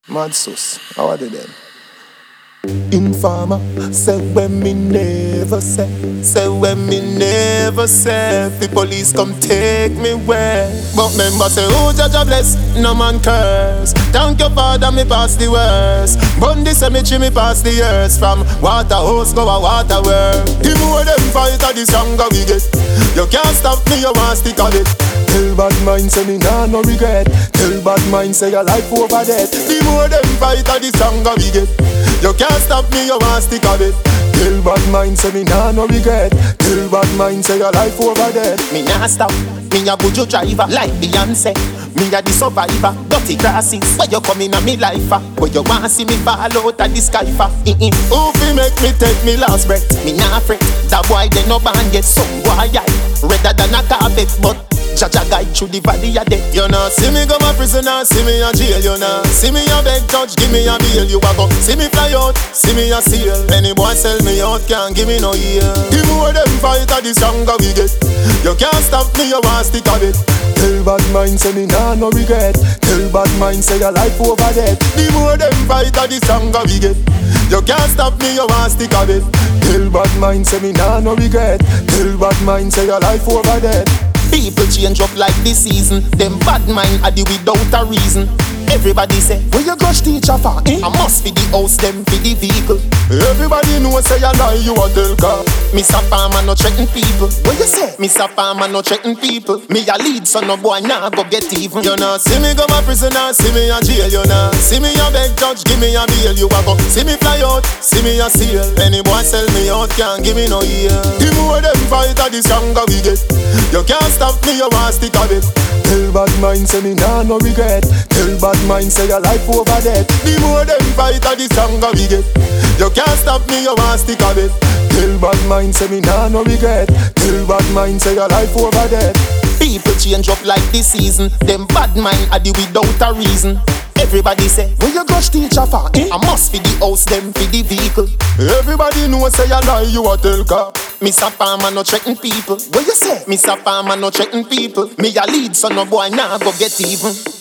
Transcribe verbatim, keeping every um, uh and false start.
Mad sus, how are they then? Informer, say when me never say, say when me never say, the police come take me where. But member say, oh Jaja bless, no man curse. Thank your father, me pass the worst. Bundy cemetery, me pass the years. From water hose go a water world. The more them fight, the stronger we get. You can't stop me, you want stick on it. Tell bad mind say me nah no regret. Tell bad mind say your life over dead. The more them fight, the stronger we get. You can't stop me, you want stick of it. Tell bad mind say me nah no regret. Tell bad mind say your life over dead. Me nah stop, me a good driver like Beyonce. Me a the survivor, dirty grasses. Where you come in a me life for? Where you want see me fall out of the sky for? Mm-mm. Who fi make me take me last breath? Me nah fret, that boy they no band get some boy I redder than a carpet, but Jaja guide through the valley of death. You know, see me go my prisoner, see me a jail. You know, see me a beg judge, give me a bail. You a go, see me fly out, see me a seal. Any boy sell me out, can't give me no ear. The more them fight, the stronger we get. You can't stop me, you want stick of it. Tell bad mind say me nah no regret. Tell bad mind say your life over dead. The more them fight, the stronger we get. You can't stop me, you want stick of it. Tell bad mind say me nah no regret. Tell bad mind say your life over dead. People change up like this season. Them bad mind are the without a reason. Everybody say, where you crush teacher for? Eh? I must be the house, them for the vehicle. Everybody know say you lie, you a tell car. Mister Palmer no threaten people. What you say? Mister Palmer no threaten people. Me a lead, so no boy nah go get even. You know, see me go my prisoner, see me a jail. You know, see me a beg judge, give me a bail. You a go, see me fly out, see me a seal. Any boy sell me out, can't give me no ear. The more them fight, the stronger we get. You can't stop me, you want stick of it. Tell bad mind say me nah no regret. Tell bad mind say your life over dead. The more them fight, the stronger we get. You can't stop me, you want stick of it. Tell bad mind say me nah no regret. Tell bad mind say your life over dead. People change up like this season. Them bad mind are the without a reason. Everybody say, where you crush teacher for? Eh? I must be the house, them for the vehicle. Everybody know say you lie, you a tell car. Mister Palmer no threaten people. What you say? Mister Palmer no threaten people. Me a lead, so no boy nah go get even.